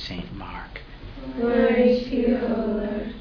St. Mark. Glory to you, O Lord.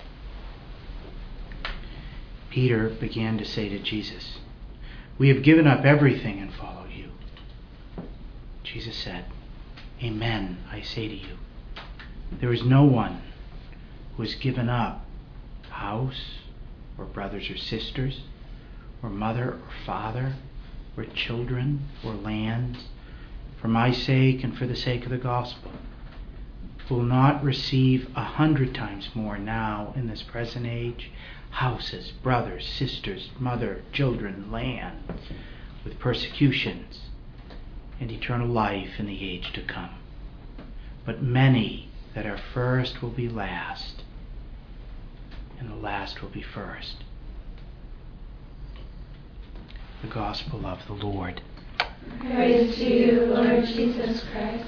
Peter began to say to Jesus, "We have given up everything and follow you." Jesus said, "Amen, I say to you, there is no one who has given up house or brothers or sisters or mother or father or children or lands for my sake and for the sake of the gospel, who will not receive 100 times more now in this present age, houses, brothers, sisters, mother, children, land, with persecutions, and eternal life in the age to come. But many that are first will be last, and the last will be first." The Gospel of the Lord. Praise to you, Lord Jesus Christ.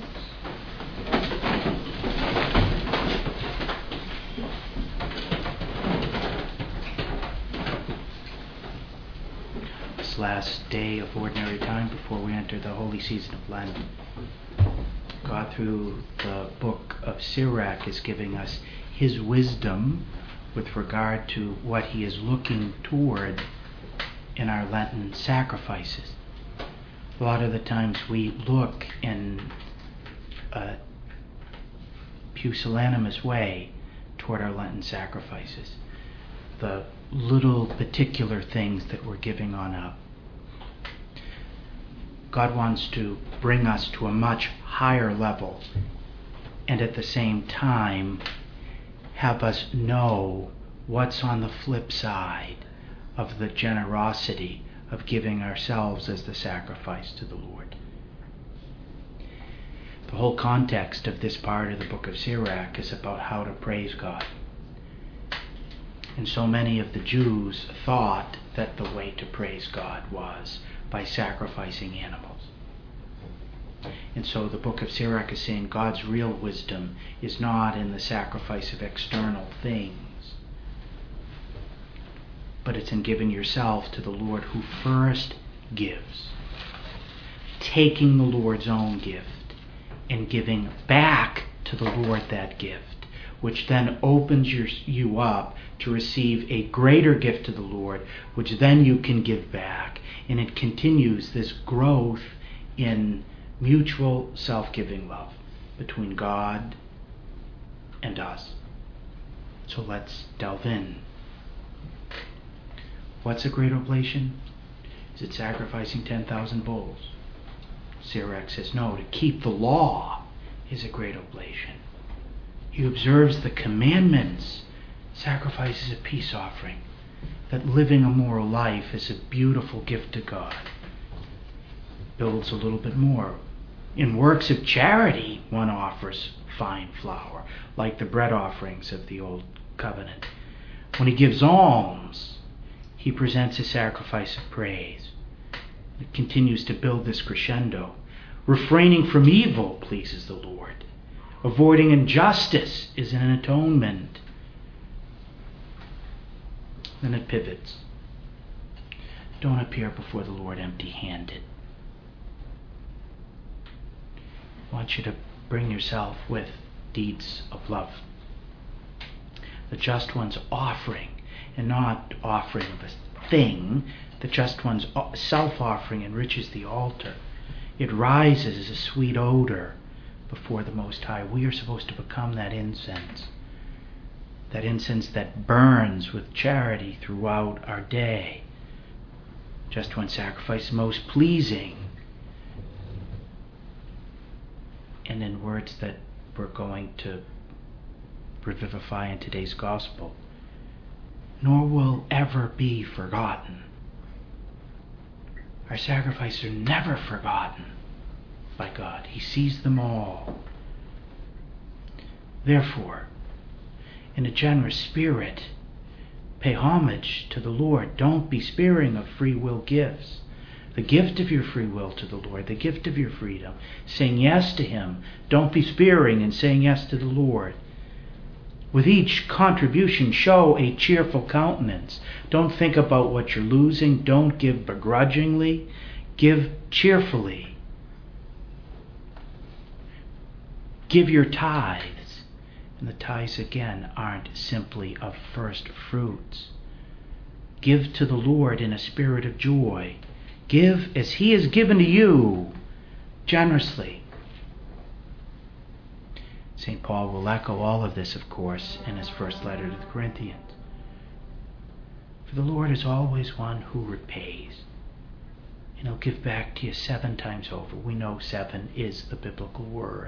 This last day of ordinary time before we enter the holy season of Lent, God, through the book of Sirach, is giving us his wisdom with regard to what he is looking toward in our Lenten sacrifices. A lot of the times we look in a pusillanimous way toward our Lenten sacrifices, the little particular things that we're giving on up. God wants to bring us to a much higher level and at the same time have us know what's on the flip side of the generosity of giving ourselves as the sacrifice to the Lord. The whole context of this part of the book of Sirach is about how to praise God. And so many of the Jews thought that the way to praise God was by sacrificing animals. And so the book of Sirach is saying God's real wisdom is not in the sacrifice of external things, but it's in giving yourself to the Lord who first gives. Taking the Lord's own gift and giving back to the Lord that gift, which then opens you up to receive a greater gift to the Lord, which then you can give back. And it continues this growth in mutual self-giving love between God and us. So let's delve in. What's a great oblation? Is it sacrificing 10,000 bulls? Sirach says no, to keep the law is a great oblation. He observes the commandments. Sacrifice is a peace offering. That living a moral life is a beautiful gift to God. Builds a little bit more. In works of charity, one offers fine flour, like the bread offerings of the Old Covenant. When he gives alms, he presents a sacrifice of praise. It continues to build this crescendo. Refraining from evil pleases the Lord. Avoiding injustice is an atonement. Then it pivots. Don't appear before the Lord empty-handed. I want you to bring yourself with deeds of love. The just one's offering, and not offering of a thing. The just one's self-offering enriches the altar. It rises as a sweet odor before the Most High. We are supposed to become that incense that burns with charity throughout our day. Just one sacrifice most pleasing. And in words that we're going to revivify in today's gospel, nor will ever be forgotten. Our sacrifices are never forgotten by God. He sees them all. Therefore, in a generous spirit, pay homage to the Lord. Don't be sparing of free will gifts. The gift of your free will to the Lord, the gift of your freedom. Saying yes to Him. Don't be sparing in saying yes to the Lord. With each contribution, show a cheerful countenance. Don't think about what you're losing. Don't give begrudgingly. Give cheerfully. Give your tithes. And the tithes, again, aren't simply of first fruits. Give to the Lord in a spirit of joy. Give as He has given to you, generously. St. Paul will echo all of this, of course, in his first letter to the Corinthians. For the Lord is always one who repays. And He'll give back to you 7 times over. We know 7 is the biblical word.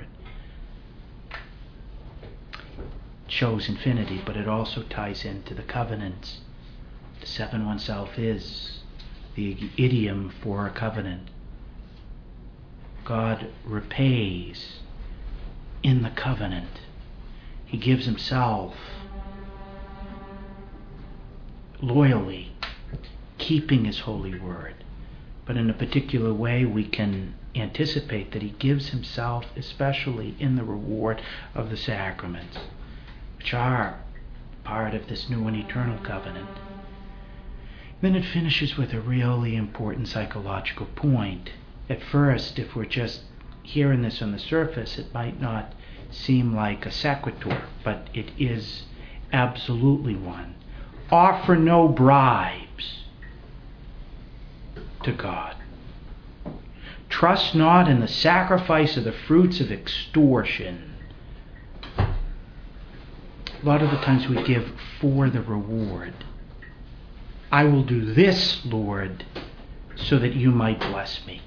It shows infinity, but it also ties into the covenants. The 7 oneself is the idiom for a covenant. God repays in the covenant. He gives Himself loyally, keeping His holy word. But in a particular way, we can anticipate that He gives Himself especially in the reward of the sacraments, which are part of this new and eternal covenant. Then it finishes with a really important psychological point. At first, if we're just hearing this on the surface, it might not seem like a sequitur, but it is absolutely one. Offer no bribes to God. Trust not in the sacrifice of the fruits of extortion. A lot of the times we give for the reward. I will do this, Lord, so that you might bless me.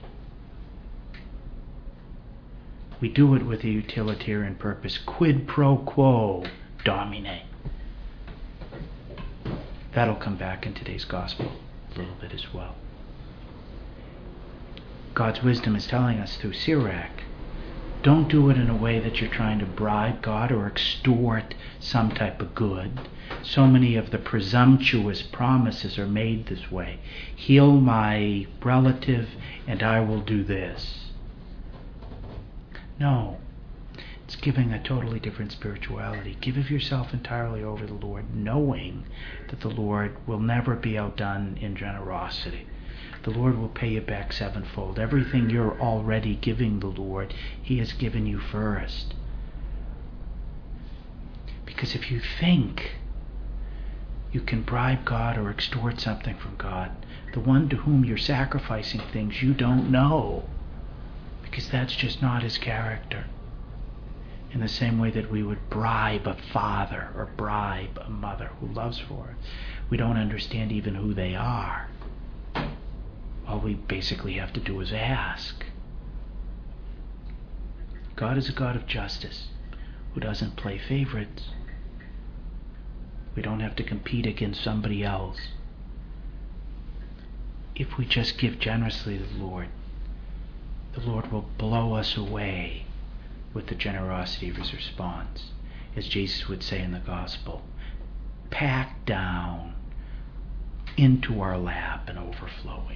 We do it with a utilitarian purpose. Quid pro quo, Domine. That'll come back in today's gospel a little bit as well. God's wisdom is telling us through Sirach, don't do it in a way that you're trying to bribe God or extort some type of good. So many of the presumptuous promises are made this way. Heal my relative and I will do this. No. It's giving a totally different spirituality. Give of yourself entirely over to the Lord, knowing that the Lord will never be outdone in generosity. The Lord will pay you back 7-fold. Everything you're already giving the Lord, He has given you first. Because if you think you can bribe God or extort something from God, the one to whom you're sacrificing things you don't know, because that's just not His character. In the same way that we would bribe a father or bribe a mother who loves for us, we don't understand even who they are. All we basically have to do is ask. God is a God of justice who doesn't play favorites. We don't have to compete against somebody else. If we just give generously to the Lord will blow us away with the generosity of His response. As Jesus would say in the gospel, packed down into our lap and overflowing.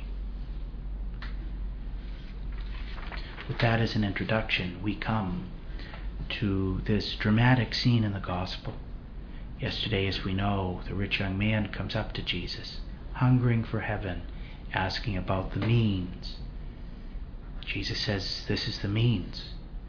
With that as an introduction, we come to this dramatic scene in the gospel. Yesterday, as we know, the rich young man comes up to Jesus, hungering for heaven, asking about the means. Jesus says, this is the means.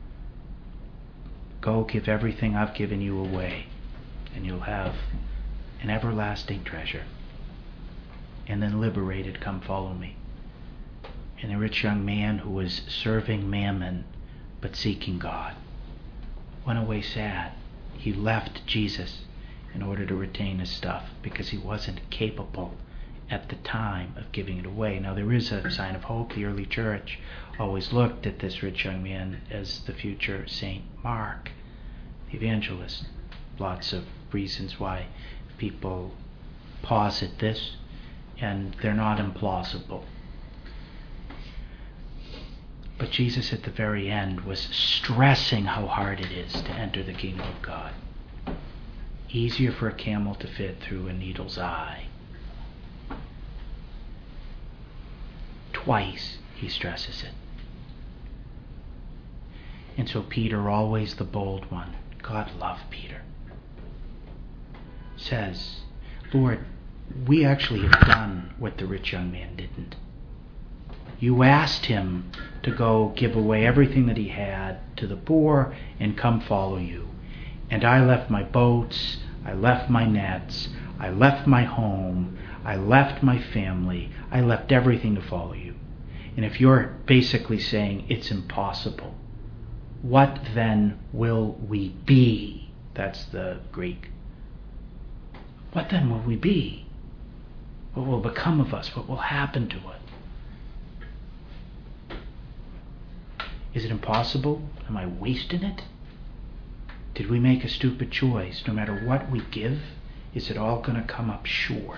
Go give everything I've given you away, and you'll have an everlasting treasure. And then liberated, come follow me. And the rich young man who was serving mammon but seeking God went away sad. He left Jesus in order to retain his stuff because he wasn't capable at the time of giving it away. Now there is a sign of hope. The early church always looked at this rich young man as the future Saint Mark, the evangelist. Lots of reasons why people posit this, and they're not implausible. But Jesus at the very end was stressing how hard it is to enter the kingdom of God. Easier for a camel to fit through a needle's eye. Twice he stresses it. And so Peter, always the bold one, God love Peter, says, Lord, we actually have done what the rich young man didn't. You asked him to go give away everything that he had to the poor and come follow you. And I left my boats, I left my nets, I left my home, I left my family, I left everything to follow you. And if you're basically saying it's impossible, what then will we be? That's the Greek. What then will we be? What will become of us? What will happen to us? Is it impossible? Am I wasting it? Did we make a stupid choice? No matter what we give, is it all going to come up short?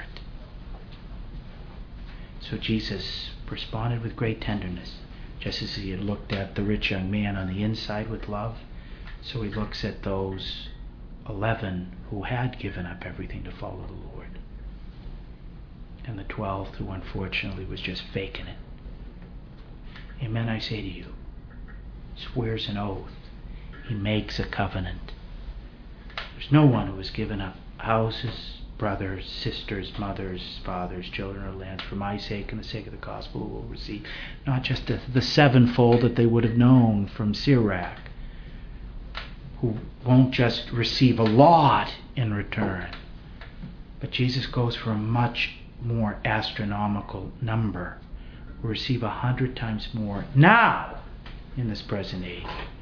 So Jesus responded with great tenderness. Just as he had looked at the rich young man on the inside with love, so he looks at those 11 who had given up everything to follow the Lord. And the 12th who unfortunately was just faking it. Amen, I say to you. Swears an oath. He makes a covenant. There's no one who has given up houses, brothers, sisters, mothers, fathers, children, or lands for my sake and the sake of the gospel who will receive not just the sevenfold that they would have known from Sirach, who won't just receive a lot in return, but Jesus goes for a much more astronomical number, will receive 100 times more now in this present age,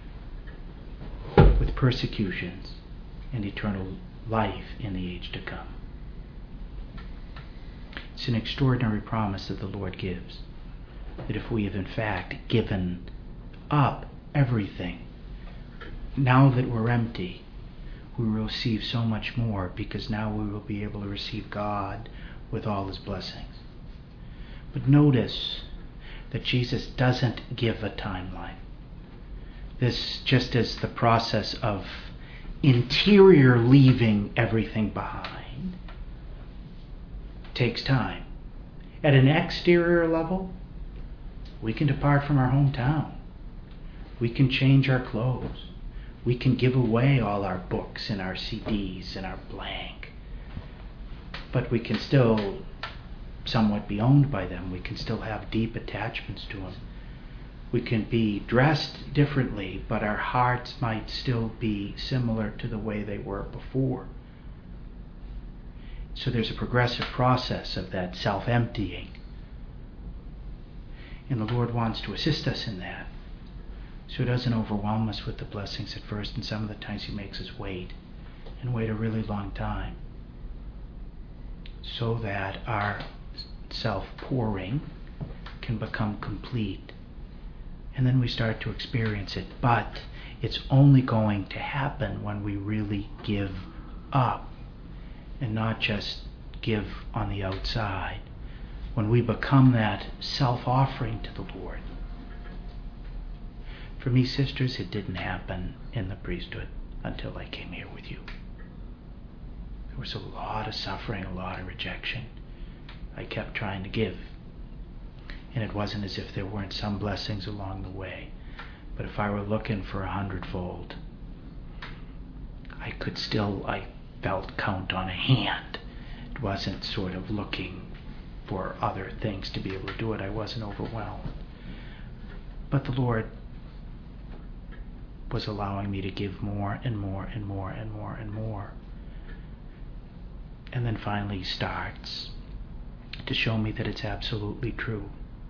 with persecutions and eternal life in the age to come. It's an extraordinary promise that the Lord gives, that if we have in fact given up everything, now that we're empty, we will receive so much more, because now we will be able to receive God with all his blessings. But notice that Jesus doesn't give a timeline. This, just as the process of interior leaving everything behind, takes time. At an exterior level, we can depart from our hometown. We can change our clothes. We can give away all our books and our CDs and our blank. But we can still somewhat be owned by them. We can still have deep attachments to them. We can be dressed differently, but our hearts might still be similar to the way they were before. So there's a progressive process of that self-emptying. And the Lord wants to assist us in that, so He doesn't overwhelm us with the blessings at first, and some of the times He makes us wait, and wait a really long time, so that our self-pouring can become complete. And then we start to experience it. But it's only going to happen when we really give up, and not just give on the outside. When we become that self-offering to the Lord. For me, sisters, it didn't happen in the priesthood until I came here with you. There was a lot of suffering, a lot of rejection. I kept trying to give. And it wasn't as if there weren't some blessings along the way. But if I were looking for 100-fold, I felt count on a hand. It wasn't sort of looking for other things to be able to do it. I wasn't overwhelmed. But the Lord was allowing me to give more and more and more and more and more. And then finally He starts to show me that it's absolutely true.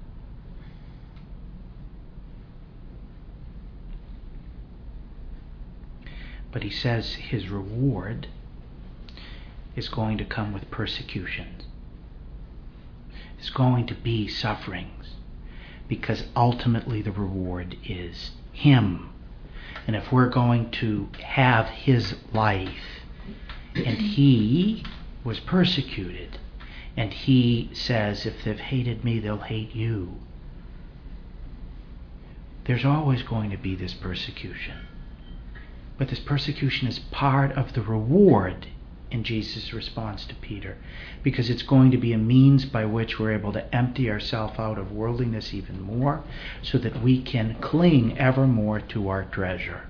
But He says His reward is going to come with persecutions. It's going to be sufferings, because ultimately the reward is Him. And if we're going to have His life, and He was persecuted, and He says, if they've hated me, they'll hate you, there's always going to be this persecution. But this persecution is part of the reward in Jesus' response to Peter, because it's going to be a means by which we're able to empty ourselves out of worldliness even more, so that we can cling ever more to our treasure.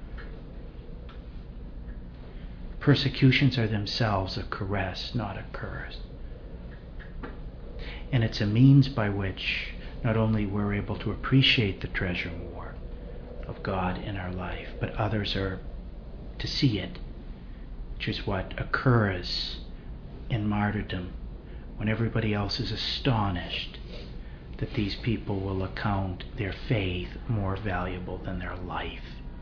Persecutions are themselves a caress, not a curse. And it's a means by which not only we're able to appreciate the treasure more of God in our life, but others are to see it, which is what occurs in martyrdom when everybody else is astonished that these people will account their faith more valuable than their life.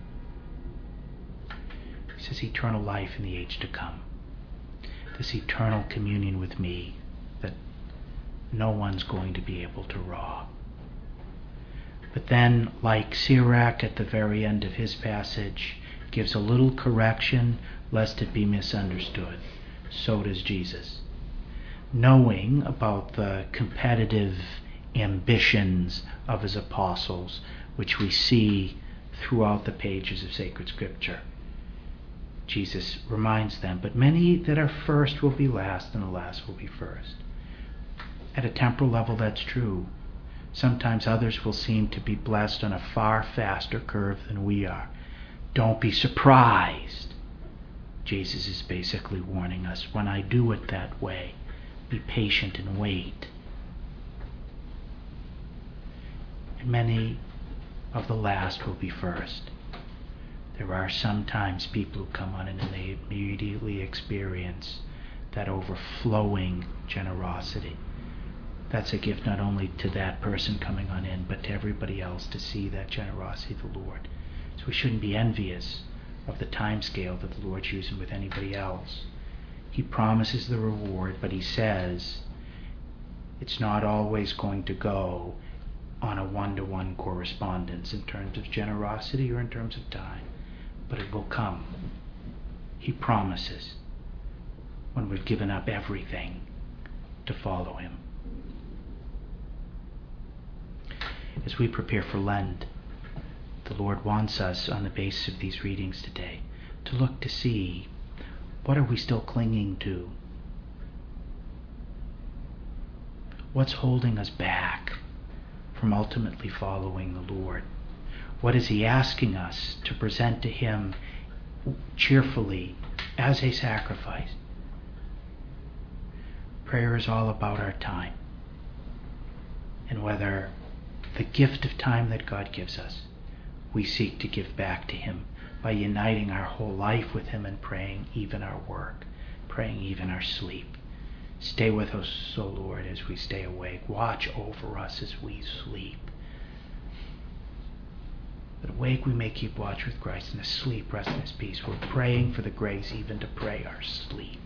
He says, eternal life in the age to come. This eternal communion with me that no one's going to be able to rob. But then, like Sirach at the very end of his passage, gives a little correction lest it be misunderstood. So does Jesus. Knowing about the competitive ambitions of his apostles, which we see throughout the pages of sacred scripture, Jesus reminds them, but many that are first will be last, and the last will be first. At a temporal level, that's true. Sometimes others will seem to be blessed on a far faster curve than we are. Don't be surprised. Jesus is basically warning us, when I do it that way, be patient and wait. And many of the last will be first. There are sometimes people who come on and they immediately experience that overflowing generosity. That's a gift not only to that person coming on in, but to everybody else to see that generosity of the Lord. So we shouldn't be envious of the time scale that the Lord's using with anybody else. He promises the reward, but he says it's not always going to go on a one-to-one correspondence in terms of generosity or in terms of time. But it will come. He promises when we've given up everything to follow him. As we prepare for Lent, the Lord wants us, on the basis of these readings today, to look to see, what are we still clinging to? What's holding us back from ultimately following the Lord? What is he asking us to present to him cheerfully as a sacrifice? Prayer is all about our time, and whether the gift of time that God gives us, we seek to give back to him by uniting our whole life with him and praying even our work, praying even our sleep. Stay with us, O Lord, as we stay awake. Watch over us as we sleep. But awake we may keep watch with Christ, and asleep rest in his peace. We're praying for the grace even to pray our sleep.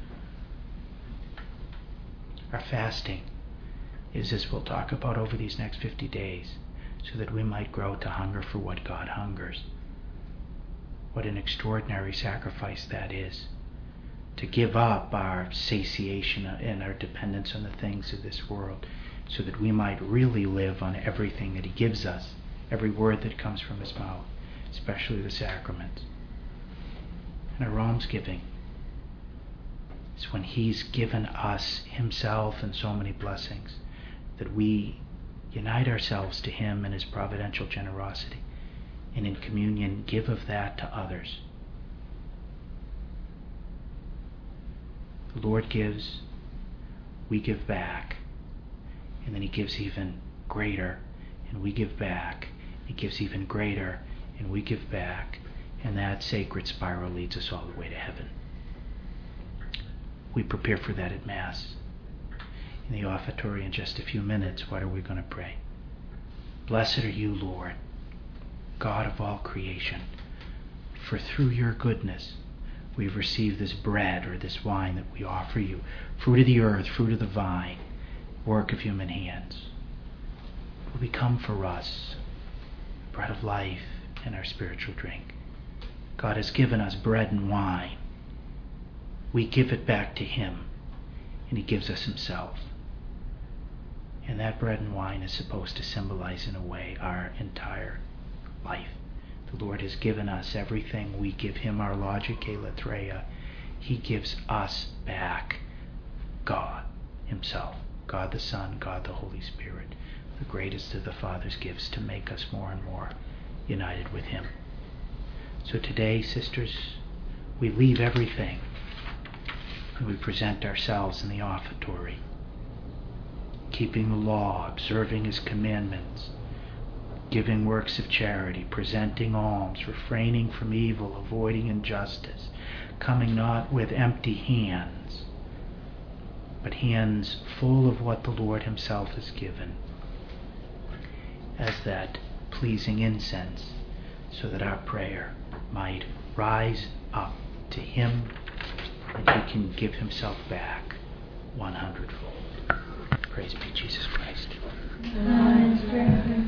Our fasting is, as we'll talk about over these next 50 days, so that we might grow to hunger for what God hungers. What an extraordinary sacrifice that is, to give up our satiation and our dependence on the things of this world, so that we might really live on everything that he gives us, every word that comes from his mouth, especially the sacraments. And our almsgiving is when he's given us himself and so many blessings, that we unite ourselves to him in his providential generosity, and in communion give of that to others. The Lord gives, we give back, and then he gives even greater, and we give back. He gives even greater, and we give back, and that sacred spiral leads us all the way to heaven. We prepare for that at Mass. In the offertory in just a few minutes, what are we going to pray? Blessed are you, Lord, God of all creation, for through your goodness we've received this bread or this wine that we offer you, fruit of the earth, fruit of the vine, work of human hands. Will become for us bread of life and our spiritual drink. God has given us bread and wine. We give it back to him, and he gives us himself. And that bread and wine is supposed to symbolize, in a way, our entire life. The Lord has given us everything. We give him our logike latreia. He gives us back God himself, God the Son, God the Holy Spirit, the greatest of the Father's gifts to make us more and more united with him. So today, sisters, we leave everything and we present ourselves in the offertory. keeping the law, observing his commandments, giving works of charity, presenting alms, refraining from evil, avoiding injustice, coming not with empty hands, but hands full of what the Lord himself has given, as that pleasing incense, so that our prayer might rise up to him and he can give himself back 100-fold. Praise be Jesus Christ. Amen.